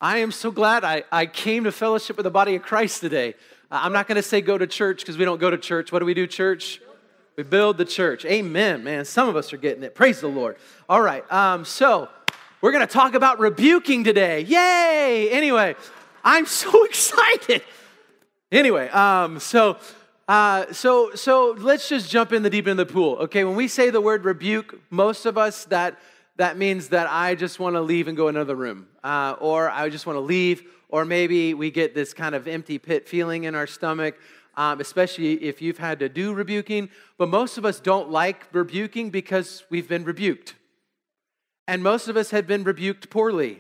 I am so glad I came to fellowship with the body of Christ today. I'm not going to say go to church because we don't go to church. What do we do, church? We build the church. Amen, man. Some of us are getting it. Praise the Lord. All right, so we're going to talk about rebuking today. Yay! Anyway, I'm so excited. Anyway, so let's just jump in the deep end of the pool. Okay, when we say the word rebuke, most of us that means that I just want to leave and go in another room, or I just want to leave, or maybe we get this kind of empty pit feeling in our stomach, especially if you've had to do rebuking. But most of us don't like rebuking because we've been rebuked. And most of us have been rebuked poorly.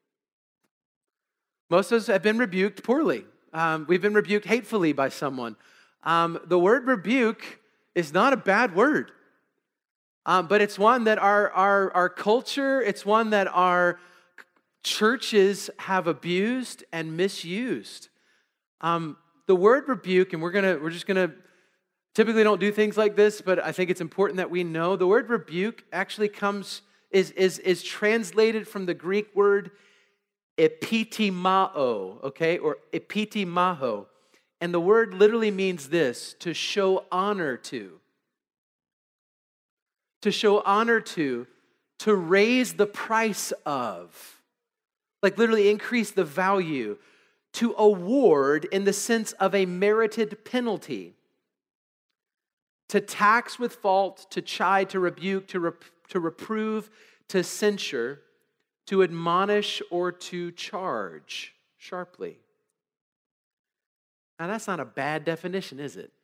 Most of us have been rebuked poorly. We've been rebuked hatefully by someone. The word rebuke is not a bad word. But it's one that our culture, it's one that our churches have abused and misused. The word rebuke, and we're just gonna typically don't do things like this, but I think it's important that we know the word rebuke actually is translated from the Greek word epitimao, okay, or epitimaho, and the word literally means this: to show honor to. To show honor to raise the price of, like literally increase the value, to award in the sense of a merited penalty, to tax with fault, to chide, to rebuke, to reprove, to censure, to admonish, or to charge sharply. Now that's not a bad definition, is it?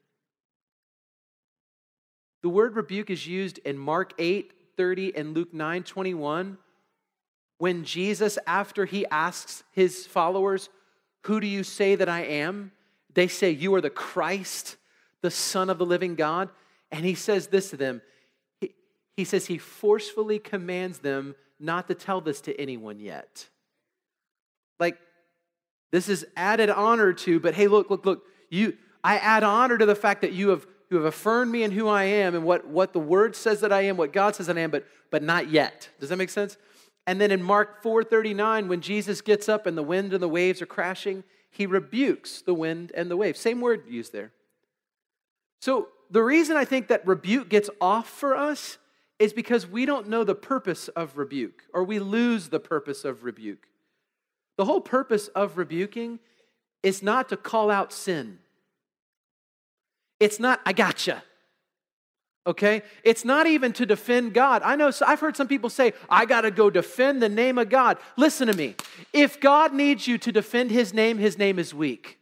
The word rebuke is used in Mark 8:30 and Luke 9:21 when Jesus, after he asks his followers, "Who do you say that I am?" They say, "You are the Christ, the Son of the living God." And he says this to them. He says he forcefully commands them not to tell this to anyone yet. Like, this is added honor to, but hey, look. I add honor to the fact that you have affirmed me in who I am and what the Word says that I am, what God says that I am, but not yet. Does that make sense? And then in Mark 4:39, when Jesus gets up and the wind and the waves are crashing, he rebukes the wind and the waves. Same word used there. So the reason I think that rebuke gets off for us is because we don't know the purpose of rebuke, or we lose the purpose of rebuke. The whole purpose of rebuking is not to call out sin. It's not, I gotcha, okay? It's not even to defend God. I know, I've heard some people say, I got to go defend the name of God. Listen to me. If God needs you to defend His name is weak.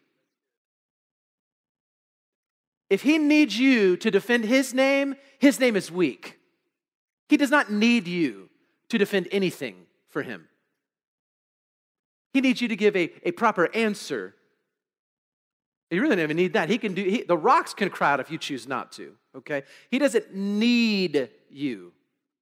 If He needs you to defend His name is weak. He does not need you to defend anything for Him. He needs you to give a proper answer. You really don't even need that. The rocks can cry out if you choose not to, okay? He doesn't need you.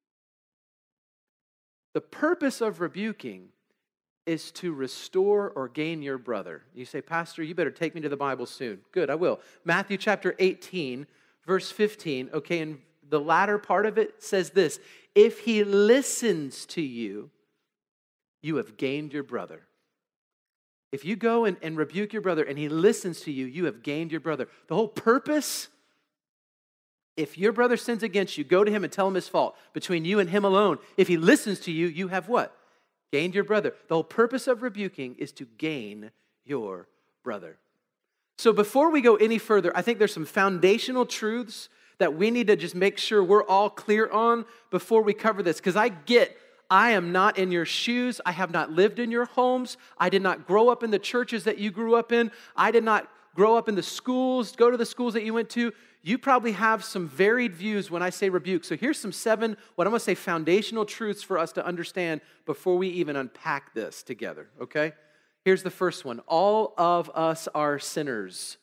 The purpose of rebuking is to restore or gain your brother. You say, Pastor, you better take me to the Bible soon. Good, I will. Matthew chapter 18, verse 15, okay, and the latter part of it says this: if he listens to you, you have gained your brother. If you go and rebuke your brother and he listens to you, you have gained your brother. The whole purpose, if your brother sins against you, go to him and tell him his fault. Between you and him alone, if he listens to you, you have what? Gained your brother. The whole purpose of rebuking is to gain your brother. So before we go any further, I think there's some foundational truths that we need to just make sure we're all clear on before we cover this. Because I am not in your shoes. I have not lived in your homes. I did not grow up in the churches that you grew up in. I did not grow up in the schools, go to the schools that you went to. You probably have some varied views when I say rebuke. So here's some 7, what I'm going to say, foundational truths for us to understand before we even unpack this together, okay? Here's the first one. All of us are sinners,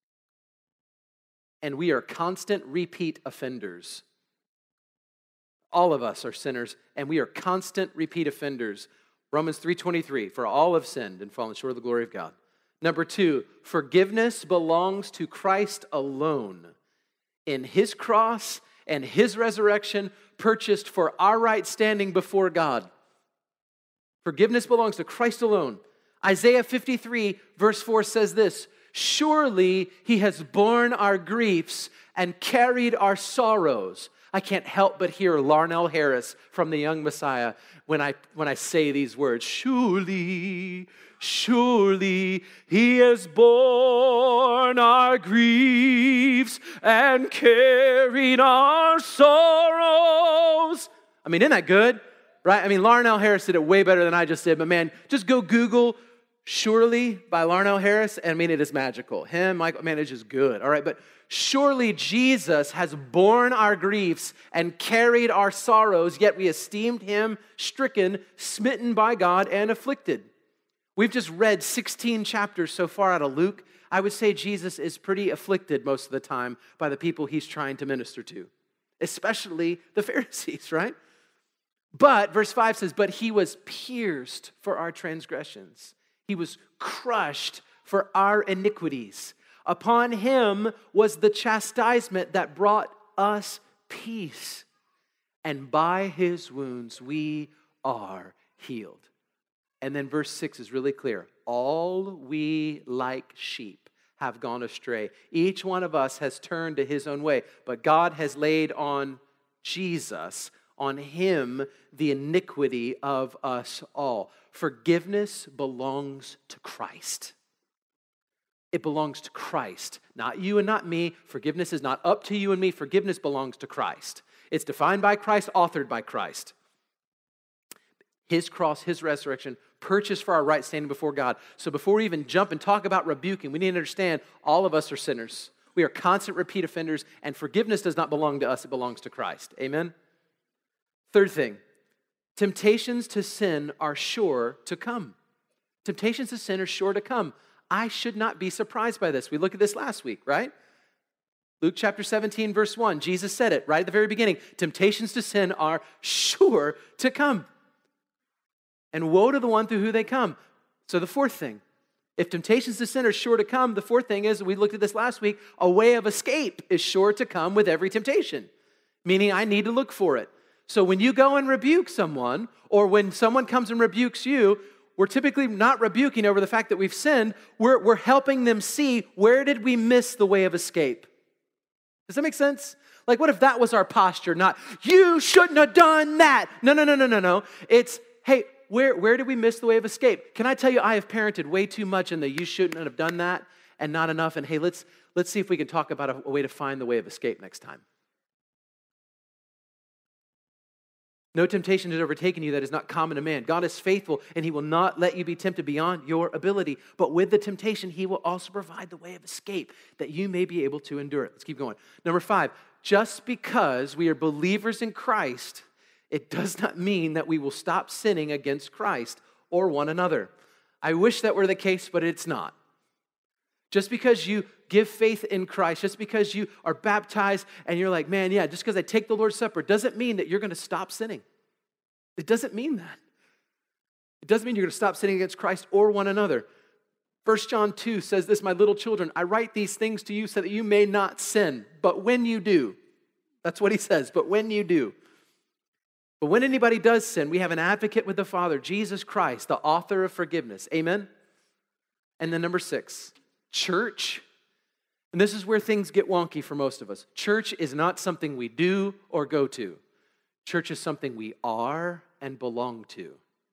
and we are constant repeat offenders. All of us are sinners, and we are constant repeat offenders. Romans 3:23, for all have sinned and fallen short of the glory of God. Number 2, forgiveness belongs to Christ alone. In His cross and His resurrection, purchased for our right standing before God. Forgiveness belongs to Christ alone. Isaiah 53, verse 4 says this, surely he has borne our griefs and carried our sorrows. I can't help but hear Larnell Harris from The Young Messiah when I say these words. Surely, surely he has borne our griefs and carried our sorrows. I mean, isn't that good? Right? I mean, Larnell Harris did it way better than I just did. But man, just go Google Surely by Larnell Harris. And I mean, it is magical. Him, Michael, man, it's just good. All right, but surely Jesus has borne our griefs and carried our sorrows, yet we esteemed him stricken, smitten by God, and afflicted. We've just read 16 chapters so far out of Luke. I would say Jesus is pretty afflicted most of the time by the people he's trying to minister to, especially the Pharisees, right? But, verse 5 says, but he was pierced for our transgressions. He was crushed for our iniquities. Upon him was the chastisement that brought us peace. And by his wounds we are healed. And then verse 6 is really clear. All we like sheep have gone astray. Each one of us has turned to his own way. But God has laid on Jesus, on him, the iniquity of us all. Forgiveness belongs to Christ. It belongs to Christ, not you and not me. Forgiveness is not up to you and me. Forgiveness belongs to Christ. It's defined by Christ, authored by Christ. His cross, his resurrection, purchased for our right standing before God. So before we even jump and talk about rebuking, we need to understand all of us are sinners. We are constant repeat offenders, and forgiveness does not belong to us. It belongs to Christ. Amen? Third thing, temptations to sin are sure to come. Temptations to sin are sure to come. I should not be surprised by this. We looked at this last week, right? Luke chapter 17, verse 1, Jesus said it right at the very beginning. Temptations to sin are sure to come. And woe to the one through who they come. So the fourth thing, if temptations to sin are sure to come, the fourth thing is, we looked at this last week, a way of escape is sure to come with every temptation. Meaning I need to look for it. So when you go and rebuke someone, or when someone comes and rebukes you, we're typically not rebuking over the fact that we've sinned. We're helping them see, where did we miss the way of escape? Does that make sense? Like, what if that was our posture? Not, you shouldn't have done that. No. It's, hey, where did we miss the way of escape? Can I tell you, I have parented way too much in the you shouldn't have done that and not enough. And hey, let's see if we can talk about a way to find the way of escape next time. No temptation has overtaken you that is not common to man. God is faithful, and he will not let you be tempted beyond your ability. But with the temptation, he will also provide the way of escape that you may be able to endure it. Let's keep going. Number 5, just because we are believers in Christ, it does not mean that we will stop sinning against Christ or one another. I wish that were the case, but it's not. Just because you give faith in Christ, just because you are baptized and you're like, man, yeah, just because I take the Lord's Supper doesn't mean that you're going to stop sinning. It doesn't mean that. It doesn't mean you're going to stop sinning against Christ or one another. 1 John 2 says this, my little children, I write these things to you so that you may not sin. But when you do, that's what he says, but when you do. But when anybody does sin, we have an advocate with the Father, Jesus Christ, the author of forgiveness. Amen? And then number 6, church. And this is where things get wonky for most of us. Church is not something we do or go to. Church is something we are and belong to.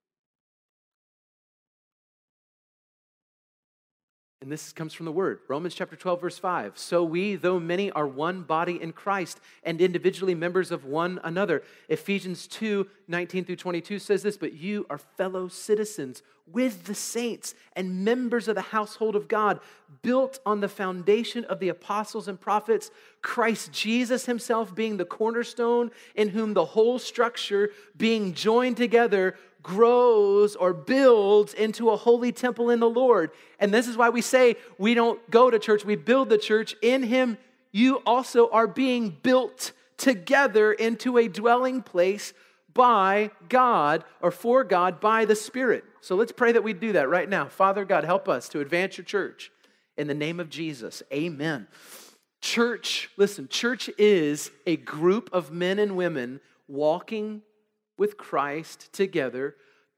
And this comes from the Word. Romans chapter 12, verse 5. So we, though many, are one body in Christ and individually members of one another. Ephesians 2, 19 through 22 says this, but you are fellow citizens with the saints and members of the household of God, built on the foundation of the apostles and prophets, Christ Jesus himself being the cornerstone, in whom the whole structure being joined together grows or builds into a holy temple in the Lord. And this is why we say we don't go to church, we build the church. In him, you also are being built together into a dwelling place by God, or for God, by the Spirit. So let's pray that we do that right now. Father God, help us to advance your church in the name of Jesus. Amen. Church, listen, church is a group of men and women walking with Christ together,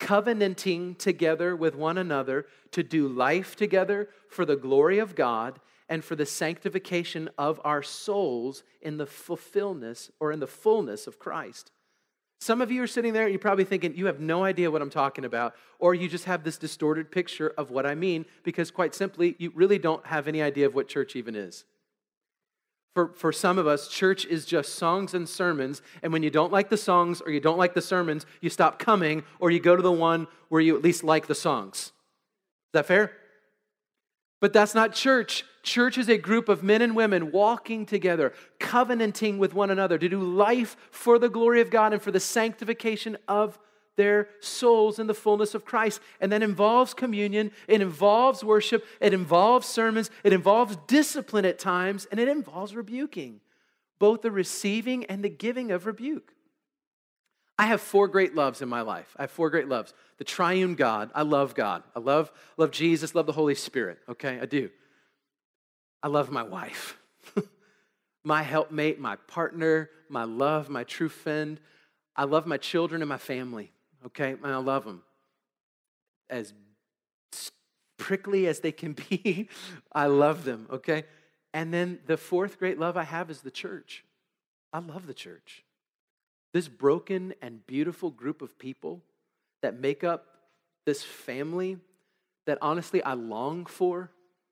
covenanting together with one another to do life together for the glory of God and for the sanctification of our souls in the fulfillment or in the fullness of Christ. Some of you are sitting there and you're probably thinking, you have no idea what I'm talking about, or you just have this distorted picture of what I mean because quite simply, you really don't have any idea of what church even is. For some of us, church is just songs and sermons, and when you don't like the songs or you don't like the sermons, you stop coming or you go to the one where you at least like the songs. Is that fair? But that's not church. Church is a group of men and women walking together, covenanting with one another to do life for the glory of God and for the sanctification of their souls in the fullness of Christ. And that involves communion, it involves worship, it involves sermons, it involves discipline at times, and it involves rebuking, both the receiving and the giving of rebuke. I have 4 great loves in my life. I have 4 great loves. The triune God. I love God. I love Jesus, love the Holy Spirit. Okay, I do. I love my wife, my helpmate, my partner, my love, my true friend. I love my children and my family. Okay, and I love them. As prickly as they can be, I love them, okay? And then the 4th great love I have is the church. I love the church. This broken and beautiful group of people that make up this family that honestly I long for.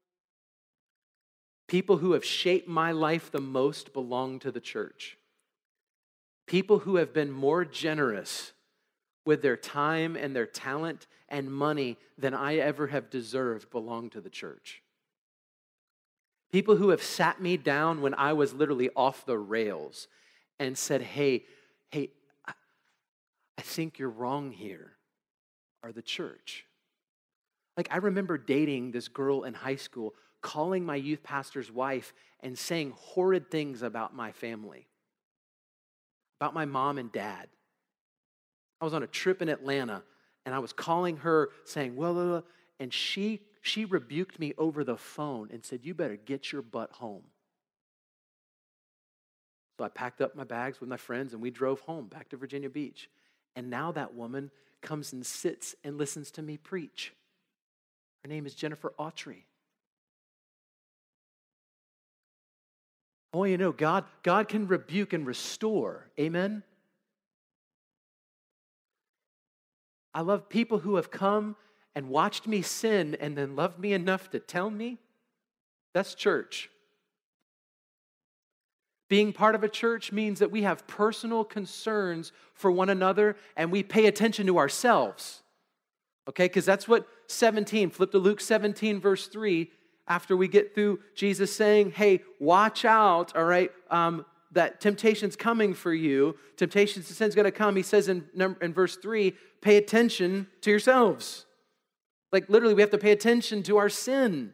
People who have shaped my life the most belong to the church. People who have been more generous with their time and their talent and money than I ever have deserved belong to the church. People who have sat me down when I was literally off the rails and said, hey, I think you're wrong here, are the church. Like I remember dating this girl in high school, calling my youth pastor's wife and saying horrid things about my family, about my mom and dad. I was on a trip in Atlanta, and I was calling her saying, well, and she rebuked me over the phone and said, you better get your butt home. So I packed up my bags with my friends, and we drove home back to Virginia Beach. And now that woman comes and sits and listens to me preach. Her name is Jennifer Autry. Oh, you know, God can rebuke and restore. Amen? I love people who have come and watched me sin and then loved me enough to tell me. That's church. Being part of a church means that we have personal concerns for one another and we pay attention to ourselves. Okay, because that's what 17, flip to Luke 17, verse 3, after we get through Jesus saying, hey, watch out, all right, that temptation's coming for you. Temptation to sin's going to come. He says in verse 3, pay attention to yourselves. Like literally, we have to pay attention to our sin.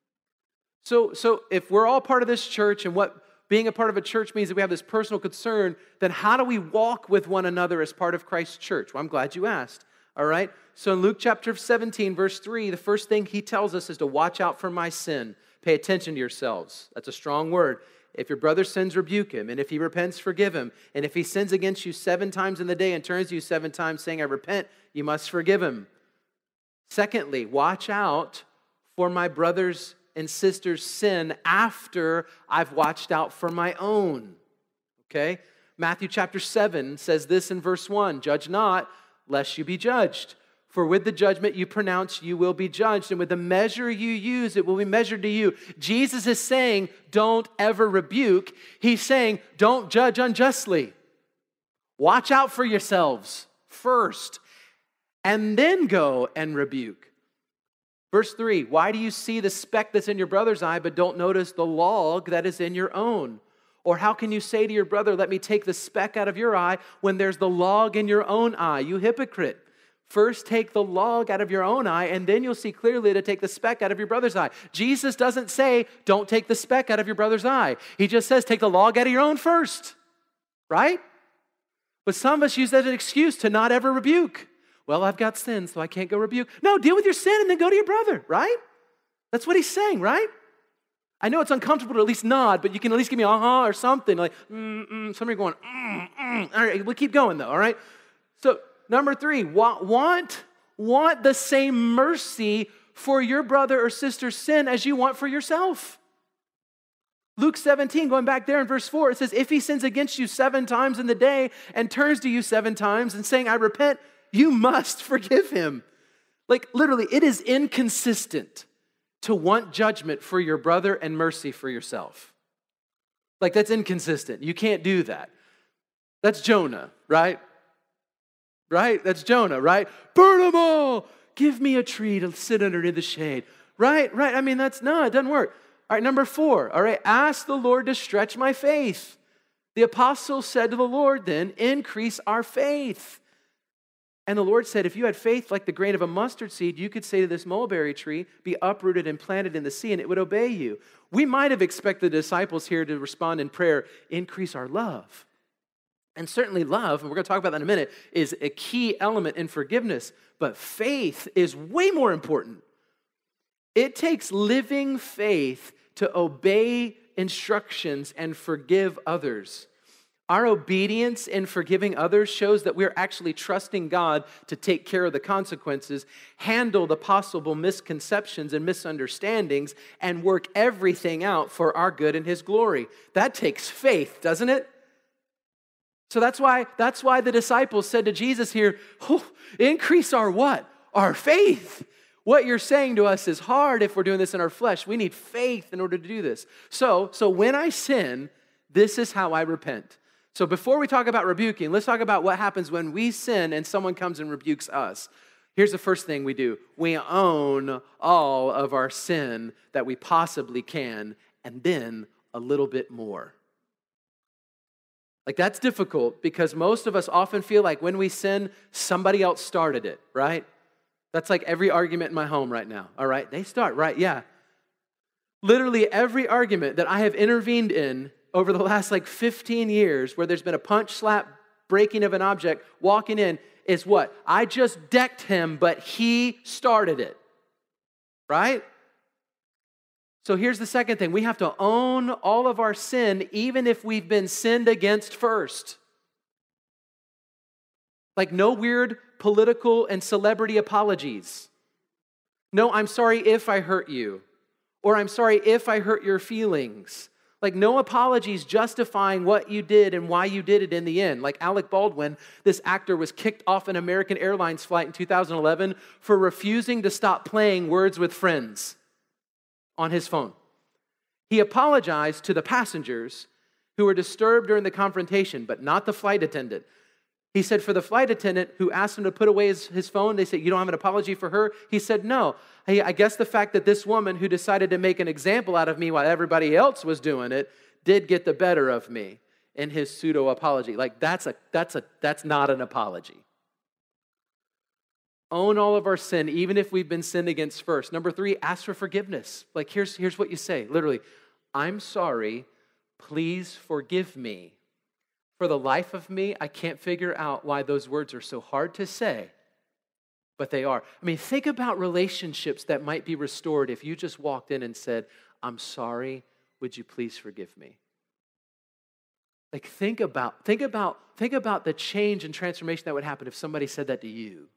So if we're all part of this church and what being a part of a church means that we have this personal concern, then how do we walk with one another as part of Christ's church? Well, I'm glad you asked. All right? So in Luke chapter 17, verse 3, the first thing he tells us is to watch out for my sin. Pay attention to yourselves. That's a strong word. If your brother sins, rebuke him. And if he repents, forgive him. And if he sins against you 7 times in the day and turns to you 7 times saying, I repent, you must forgive him. Secondly, watch out for my brothers and sisters' sin after I've watched out for my own. Okay? Matthew chapter 7 says this in verse 1, judge not, lest you be judged. For with the judgment you pronounce, you will be judged. And with the measure you use, it will be measured to you. Jesus is saying, don't ever rebuke. He's saying, don't judge unjustly. Watch out for yourselves first, and then go and rebuke. Verse 3, why do you see the speck that's in your brother's eye, but don't notice the log that is in your own? Or how can you say to your brother, let me take the speck out of your eye, when there's the log in your own eye? You hypocrite. First take the log out of your own eye, and then you'll see clearly to take the speck out of your brother's eye. Jesus doesn't say, don't take the speck out of your brother's eye. He just says, take the log out of your own first. Right? But some of us use that as an excuse to not ever rebuke. Well, I've got sin, so I can't go rebuke. No, deal with your sin and then go to your brother, right? That's what he's saying, right? I know it's uncomfortable to at least nod, but you can at least give me uh-huh or something. Like, Some of you are going, All right, we'll keep going though, all right? So number 3, want the same mercy for your brother or sister's sin as you want for yourself. Luke 17, going back there in verse 4, it says, if he sins against you 7 times in the day and turns to you 7 times and saying, I repent, you must forgive him. Like literally, it is inconsistent to want judgment for your brother and mercy for yourself. Like that's inconsistent. You can't do that. That's Jonah, right? Right? That's Jonah, right? Burn them all. Give me a tree to sit under in the shade. Right? I mean, it doesn't work. All right, number 4. All right, ask the Lord to stretch my faith. The apostle said to the Lord then, increase our faith. And the Lord said, if you had faith like the grain of a mustard seed, you could say to this mulberry tree, be uprooted and planted in the sea, and it would obey you. We might have expected the disciples here to respond in prayer, increase our love. And certainly love, and we're going to talk about that in a minute, is a key element in forgiveness. But faith is way more important. It takes living faith to obey instructions and forgive others. Our obedience in forgiving others shows that we're actually trusting God to take care of the consequences, handle the possible misconceptions and misunderstandings, and work everything out for our good and His glory. That takes faith, doesn't it? So that's why the disciples said to Jesus here, increase our what? Our faith. What you're saying to us is hard if we're doing this in our flesh. We need faith in order to do this. So when I sin, this is how I repent. So before we talk about rebuking, let's talk about what happens when we sin and someone comes and rebukes us. Here's the first thing we do. We own all of our sin that we possibly can, and then a little bit more. Like that's difficult because most of us often feel like when we sin, somebody else started it, right? That's like every argument in my home right now, all right? They start, right? Yeah. Literally every argument that I have intervened in over the last 15 years where there's been a punch, slap, breaking of an object, walking in, is what? I just decked him, but he started it, right? So here's the second thing. We have to own all of our sin even if we've been sinned against first. Like no weird political and celebrity apologies. No, I'm sorry if I hurt you. Or I'm sorry if I hurt your feelings. Like no apologies justifying what you did and why you did it in the end. Like Alec Baldwin, this actor was kicked off an American Airlines flight in 2011 for refusing to stop playing Words with Friends on his phone. He apologized to the passengers who were disturbed during the confrontation, but not the flight attendant. He said for the flight attendant who asked him to put away his phone, they said, you don't have an apology for her? He said, no. Hey, I guess the fact that this woman who decided to make an example out of me while everybody else was doing it did get the better of me in his pseudo-apology. Like that's not an apology. Own all of our sin, even if we've been sinned against first. Number 3, ask for forgiveness. Like here's what you say, literally, I'm sorry, please forgive me. For the life of me, I can't figure out why those words are so hard to say, but they are. I mean, think about relationships that might be restored if you just walked in and said, I'm sorry, would you please forgive me? Like think about the change and transformation that would happen if somebody said that to you.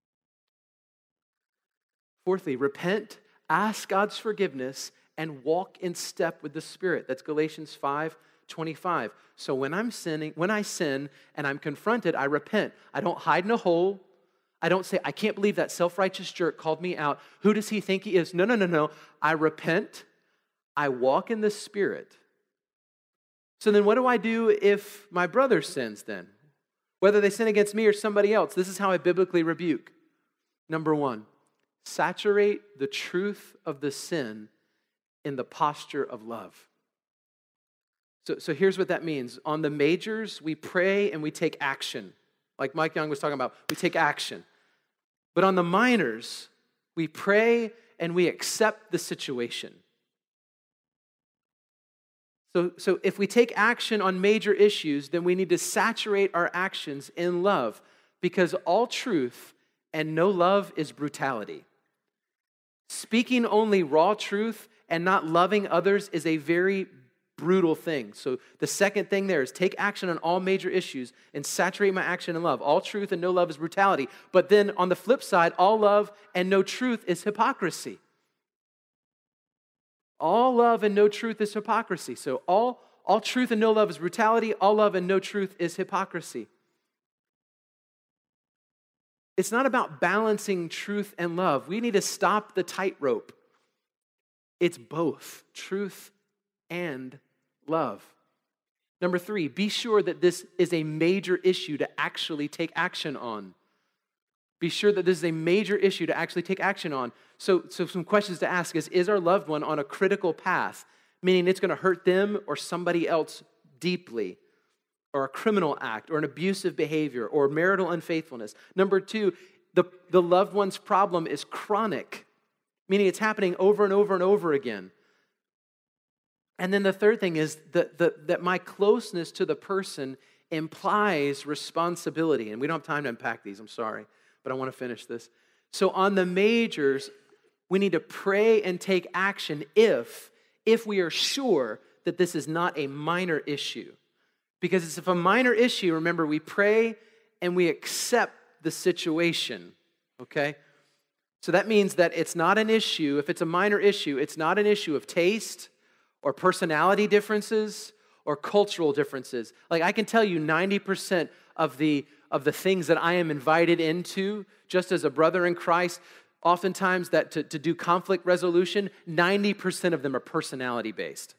Fourthly, repent, ask God's forgiveness, and walk in step with the Spirit. That's Galatians 5:25. So when I sin and I'm confronted, I repent. I don't hide in a hole. I don't say, I can't believe that self-righteous jerk called me out. Who does he think he is? No. I repent. I walk in the Spirit. So then what do I do if my brother sins then? Whether they sin against me or somebody else, this is how I biblically rebuke. Number 1, saturate the truth of the sin in the posture of love. So here's what that means. On the majors, we pray and we take action. Like Mike Young was talking about, we take action. But on the minors, we pray and we accept the situation. So if we take action on major issues, then we need to saturate our actions in love, because all truth and no love is brutality. Speaking only raw truth and not loving others is a very brutal thing. So the second thing there is take action on all major issues and saturate my action in love. All truth and no love is brutality. But then on the flip side, all love and no truth is hypocrisy. All love and no truth is hypocrisy. So all truth and no love is brutality. All love and no truth is hypocrisy. It's not about balancing truth and love. We need to stop the tightrope. It's both truth and love. Number 3, be sure that this is a major issue to actually take action on. Be sure that this is a major issue to actually take action on. So some questions to ask is our loved one on a critical path, meaning it's going to hurt them or somebody else deeply, or a criminal act, or an abusive behavior, or marital unfaithfulness? Number 2, the loved one's problem is chronic, meaning it's happening over and over and over again. And then the third thing is that my closeness to the person implies responsibility. And we don't have time to unpack these, I'm sorry, but I want to finish this. So on the majors, we need to pray and take action if we are sure that this is not a minor issue. Because if a minor issue, remember, we pray and we accept the situation, okay? So that means that it's not an issue. If it's a minor issue, it's not an issue of taste or personality differences or cultural differences. Like I can tell you 90% of the things that I am invited into, just as a brother in Christ, oftentimes that to do conflict resolution, 90% of them are personality based.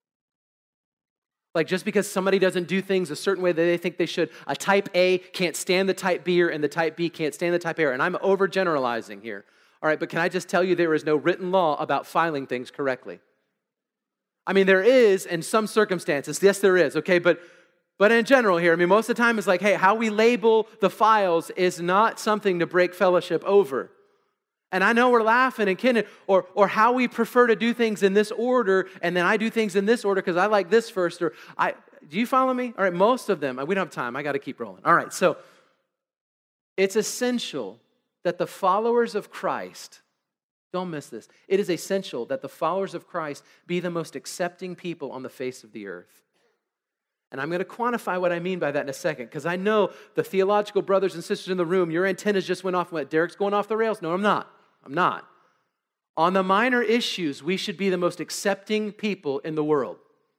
Like just because somebody doesn't do things a certain way that they think they should, a type A can't stand the type B, and the type B can't stand the type A. And I'm overgeneralizing here. All right, but can I just tell you there is no written law about filing things correctly? I mean, there is in some circumstances. Yes, there is, okay? But in general here, I mean, most of the time it's like, hey, how we label the files is not something to break fellowship over. And I know we're laughing and kidding, or how we prefer to do things in this order, and then I do things in this order because I like this first, do you follow me? All right, most of them, we don't have time, I got to keep rolling. All right, so it's essential that the followers of Christ, don't miss this, it is essential that the followers of Christ be the most accepting people on the face of the earth. And I'm going to quantify what I mean by that in a second, because I know the theological brothers and sisters in the room, your antennas just went off and went, Derek's going off the rails. No, I'm not. On the minor issues, we should be the most accepting people in the world.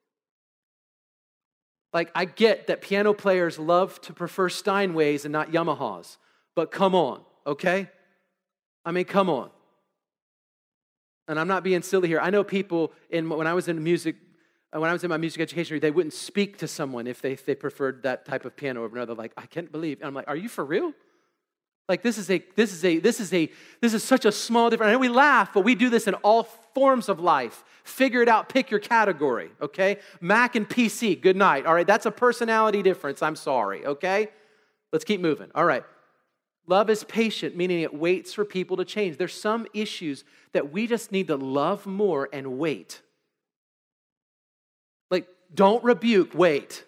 Like, I get that piano players love to prefer Steinways and not Yamahas, but come on, okay? I mean, come on. And I'm not being silly here. I know people, when I was in my music education, they wouldn't speak to someone if they preferred that type of piano over another. Like, I can't believe. And I'm like, are you for real? Like, this is such a small difference. I know we laugh, but we do this in all forms of life. Figure it out, pick your category, okay? Mac and PC, good night. All right, that's a personality difference. I'm sorry, okay? Let's keep moving. All right. Love is patient, meaning it waits for people to change. There's some issues that we just need to love more and wait. Like, don't rebuke, wait.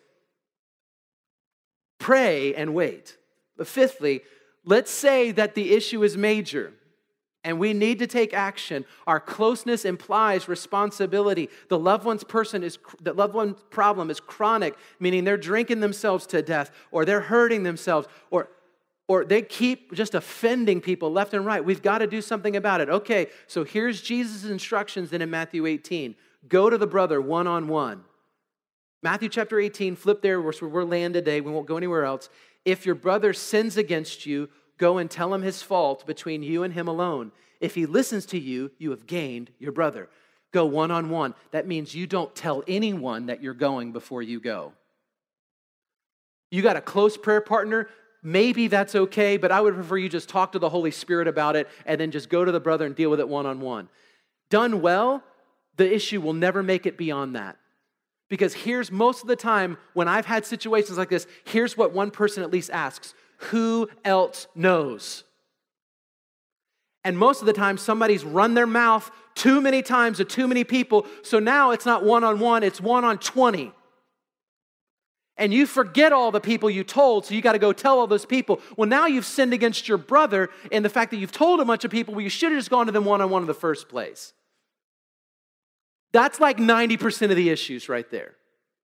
Pray and wait. But fifthly, let's say that the issue is major and we need to take action. Our closeness implies responsibility. The loved one's problem is chronic, meaning they're drinking themselves to death, or they're hurting themselves, or they keep just offending people left and right. We've got to do something about it. Okay, so here's Jesus' instructions then in Matthew 18. Go to the brother one-on-one. Matthew chapter 18, flip there where we're laying today. We won't go anywhere else. If your brother sins against you, go and tell him his fault between you and him alone. If he listens to you, you have gained your brother. Go one-on-one. That means you don't tell anyone that you're going before you go. You got a close prayer partner, maybe that's okay, but I would prefer you just talk to the Holy Spirit about it and then just go to the brother and deal with it one-on-one. Done well, the issue will never make it beyond that. Because here's most of the time when I've had situations like this, here's what one person at least asks: who else knows? And most of the time somebody's run their mouth too many times to too many people, so now it's not one-on-one, it's 1-on-20. And you forget all the people you told, so you got to go tell all those people. Well, now you've sinned against your brother in the fact that you've told a bunch of people, well, you should have just gone to them one-on-one in the first place. That's like 90% of the issues right there.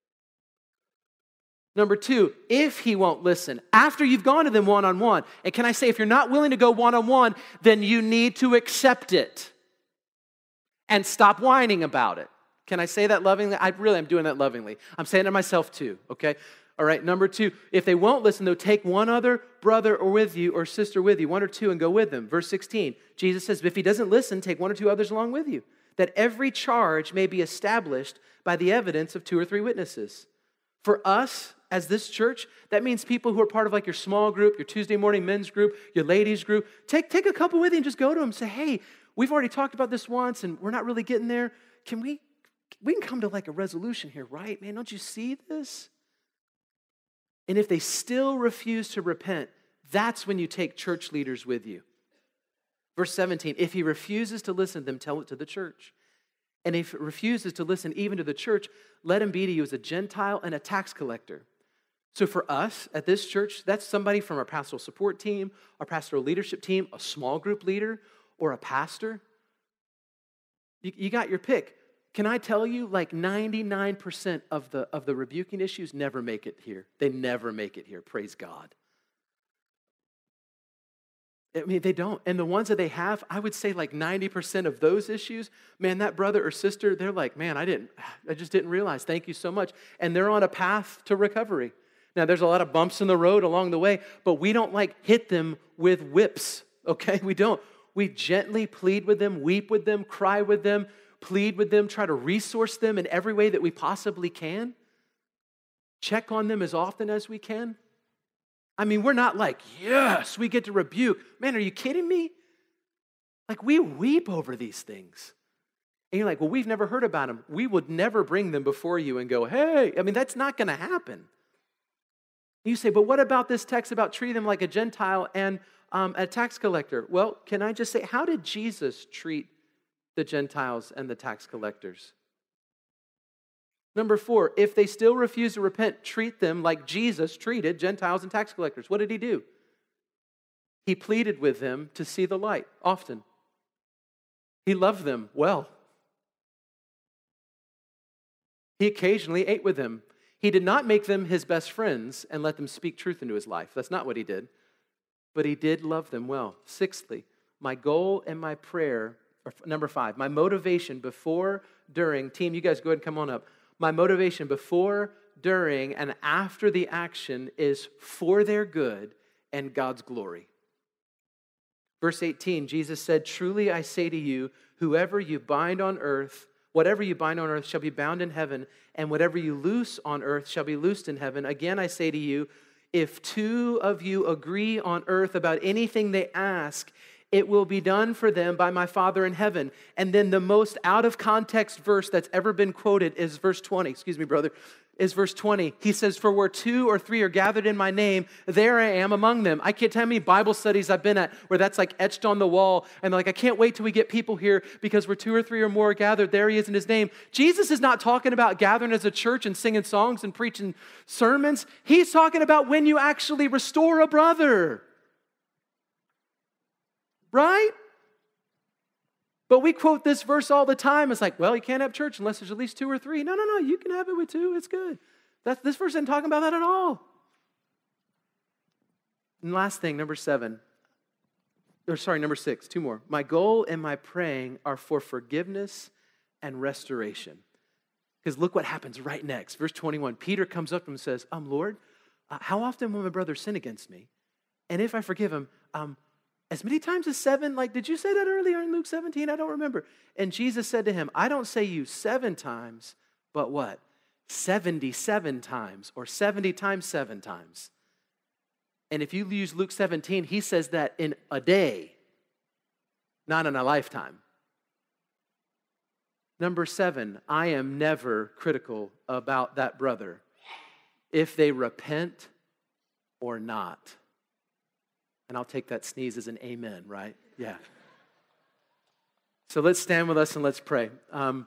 Number two, if he won't listen, after you've gone to them one-on-one, and can I say, if you're not willing to go one-on-one, then you need to accept it and stop whining about it. Can I say that lovingly? I'm doing that lovingly. I'm saying it to myself too, okay? All right, number two, if they won't listen, though, take one other brother or with you or sister with you, one or two, and go with them. Verse 16, Jesus says, if he doesn't listen, take one or two others along with you, that every charge may be established by the evidence of 2 or 3 witnesses. For us, as this church, that means people who are part of like your small group, your Tuesday morning men's group, your ladies group. Take a couple with you and just go to them and say, hey, we've already talked about this once and we're not really getting there. We can come to like a resolution here, right? Man, don't you see this? And if they still refuse to repent, that's when you take church leaders with you. Verse 17, if he refuses to listen to them, tell it to the church. And if he refuses to listen even to the church, let him be to you as a Gentile and a tax collector. So for us at this church, that's somebody from our pastoral support team, our pastoral leadership team, a small group leader, or a pastor. You got your pick. Can I tell you, like 99% of the rebuking issues never make it here. They never make it here, praise God. I mean, they don't. And the ones that they have, I would say like 90% of those issues, man, that brother or sister, they're like, man, I just didn't realize. Thank you so much. And they're on a path to recovery. Now, there's a lot of bumps in the road along the way, but we don't like hit them with whips, okay? We don't. We gently plead with them, weep with them, cry with them, plead with them, try to resource them in every way that we possibly can. Check on them as often as we can. I mean, we're not like, yes, we get to rebuke. Man, are you kidding me? Like, we weep over these things. And you're like, well, we've never heard about them. We would never bring them before you and go, hey, I mean, that's not going to happen. You say, but what about this text about treating them like a Gentile and a tax collector? Well, can I just say, how did Jesus treat the Gentiles and the tax collectors? Number 4, if they still refuse to repent, treat them like Jesus treated Gentiles and tax collectors. What did he do? He pleaded with them to see the light often. He loved them well. He occasionally ate with them. He did not make them his best friends and let them speak truth into his life. That's not what he did. But he did love them well. Sixthly, my goal and my prayer, or number 5, my motivation before, during, team, you guys go ahead and come on up. My motivation before, during, and after the action is for their good and God's glory. Verse 18, Jesus said, truly I say to you, whatever you bind on earth shall be bound in heaven, and whatever you loose on earth shall be loosed in heaven. Again, I say to you, if 2 of you agree on earth about anything they ask, it will be done for them by my Father in heaven. And then the most out of context verse that's ever been quoted is verse 20. Is verse 20. He says, for where 2 or 3 are gathered in my name, there I am among them. I can't tell how many Bible studies I've been at where that's like etched on the wall. And they're like, I can't wait till we get people here because where 2 or 3 or more are gathered, there he is in his name. Jesus is not talking about gathering as a church and singing songs and preaching sermons. He's talking about when you actually restore a brother. Right? But we quote this verse all the time. It's like, well, you can't have church unless there's at least 2 or 3. No, you can have it with 2. It's good. This verse isn't talking about that at all. And last thing, number 6, 2 more. My goal and my praying are for forgiveness and restoration. Because look what happens right next. Verse 21, Peter comes up to him and says, Lord, how often will my brother sin against me? And if I forgive him, as many times as 7, like, did you say that earlier in Luke 17? I don't remember. And Jesus said to him, I don't say you 7 times, but what? 77 times, or 70 times 7 times. And if you use Luke 17, he says that in a day, not in a lifetime. Number 7, I am never critical about that brother if they repent or not. And I'll take that sneeze as an amen, right? Yeah. So let's stand with us and let's pray. Oh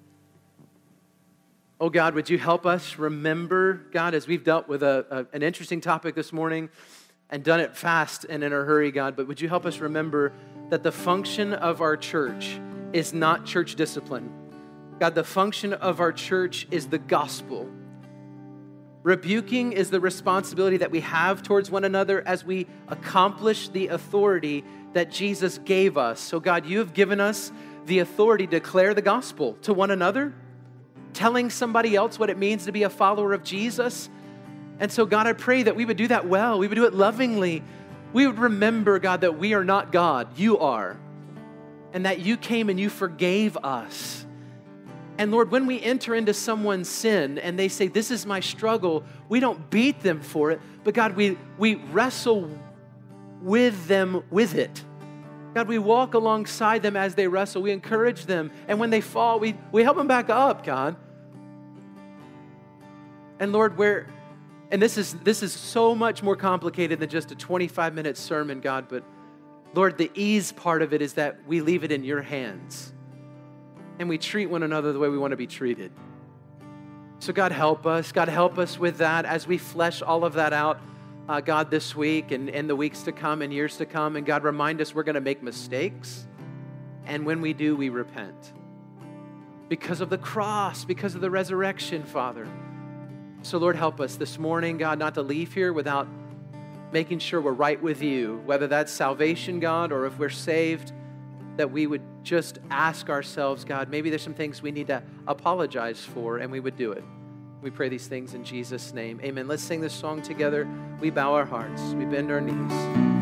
God, would you help us remember, God, as we've dealt with an interesting topic this morning and done it fast and in a hurry, God, but would you help us remember that the function of our church is not church discipline. God, the function of our church is the gospel. Rebuking is the responsibility that we have towards one another as we accomplish the authority that Jesus gave us. So God, you have given us the authority to declare the gospel to one another, telling somebody else what it means to be a follower of Jesus. And so God, I pray that we would do that well. We would do it lovingly. We would remember, God, that we are not God. You are. And that you came and you forgave us. And Lord, when we enter into someone's sin and they say, this is my struggle, we don't beat them for it, but God, we wrestle with them with it. God, we walk alongside them as they wrestle. We encourage them. And when they fall, we help them back up, God. And Lord, and this is so much more complicated than just a 25-minute sermon, God, but Lord, the ease part of it is that we leave it in your hands. And we treat one another the way we want to be treated. So God, help us. God, help us with that as we flesh all of that out, God, this week and in the weeks to come and years to come. And God, remind us we're going to make mistakes. And when we do, we repent. Because of the cross, because of the resurrection, Father. So Lord, help us this morning, God, not to leave here without making sure we're right with you, whether that's salvation, God, or if we're saved, that we would just ask ourselves, God, maybe there's some things we need to apologize for, and we would do it. We pray these things in Jesus' name. Amen. Let's sing this song together. We bow our hearts. We bend our knees.